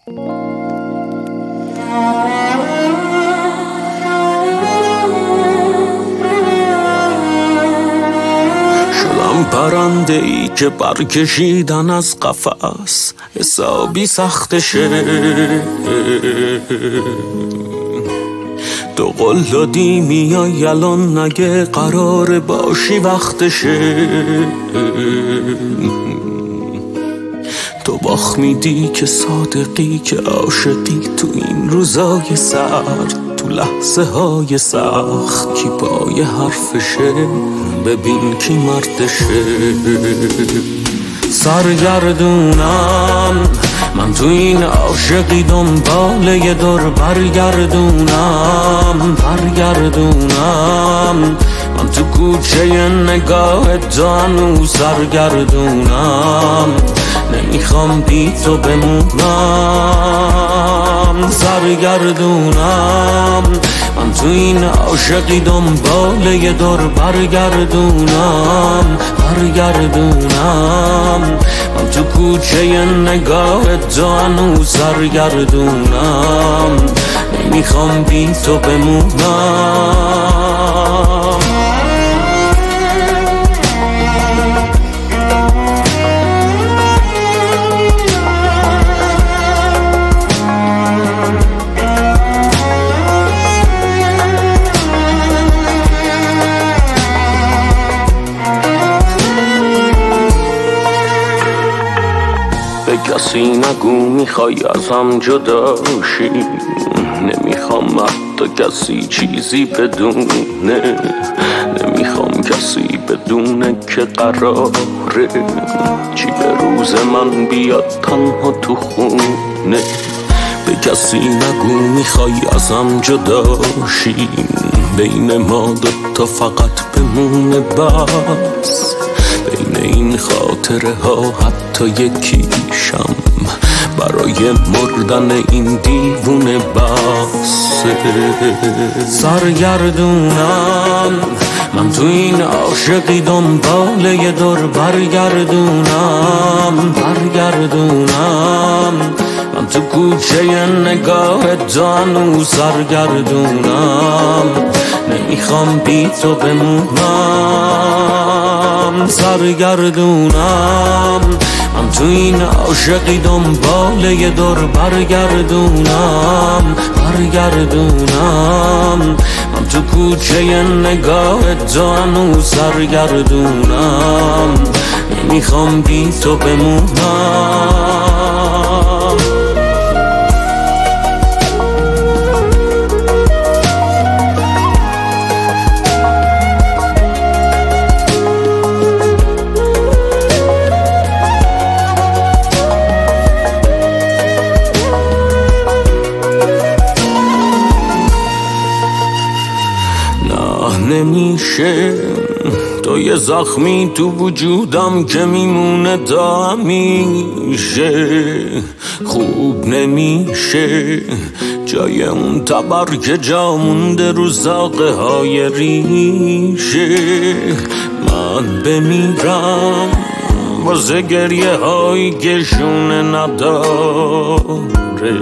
شدم پرنده ای که برکشیدن از قفس حسابی سختشه. تو قول دادی میای الان نگه قرار باشی وقتشه. تو باخ میدی که صادقی که عاشقی تو این روزای سرد، تو لحظه های سخت کی پای حرفشه. ببین کی مردشه. سرگردونم من تو این عاشقی دنبال یه دور برگردونم. من تو کوچه نگاه دانو سرگردونم. نمیخوام بی تو بمونم. سرگردونم من تو این عاشقی دنبال یه دور برگردونم. من تو کوچه نگاه دانو سرگردونم. نمیخوام بی تو بمونم. کسی نگو میخوای ازم جدا شی. نمیخوام حتی کسی چیزی بدونه. نمیخوام کسی بدونه که قراره چی به روز من بیاد تنها تو خونه. به کسی نگو میخوای ازم جدا شی. بین ما دوتا فقط بمونه بس. بین این خاطره ها حتی یکیشم برای مردن این دیوونه بس. سرگردونم من تو این عاشقی دنبال یه دور برگردونم. من تو کوچه نگاه دانو سرگردونم. نمیخوام بی تو بمونم. سرگردونم من تو این عاشقی دنبال یه دور برگردونم. من تو کوچه نگاه دانو سرگردونم. نمیخوام بی تو بمونم. نمیشه تو یه زخمی تو وجودم که میمونه تا همیشه. خوب نمیشه جای اون تبر که جا مونده رو زاغه های ریشه. من بمیرم واسه گریه های گشونه نداره.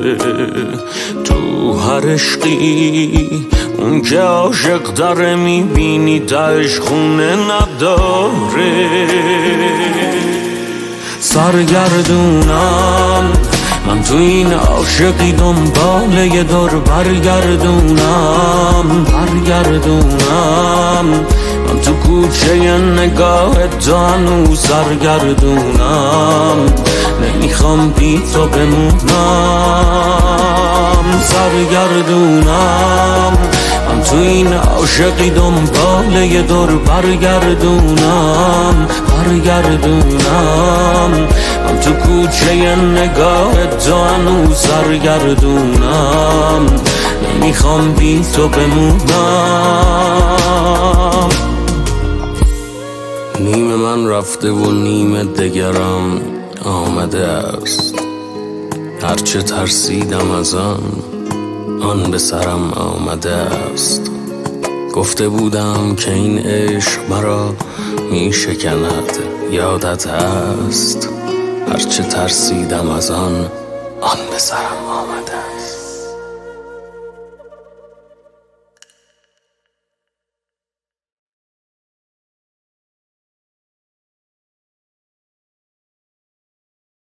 تو هر عشقی اون که عاشق داره میبینی تاش خونه نداره. سرگردونم من تو این عاشقی دنبال یه دور برگردونم. من تو کوچه نگاه دانو سرگردونم. نمیخوام بی تو بمونم. سرگردونم من تو این عاشقی دنبال یه دور برگردونم. من تو کوچه نگاه دانو سرگردونم. نمیخوام بی تو بمونم. نیم من رفته و نیم دگرم آمده است. هرچه ترسیدم از آن به سرم آمده است. گفته بودم که این عشق مرا می شکند، یادت هست. هرچه ترسیدم از آن آن به سرم آمده است.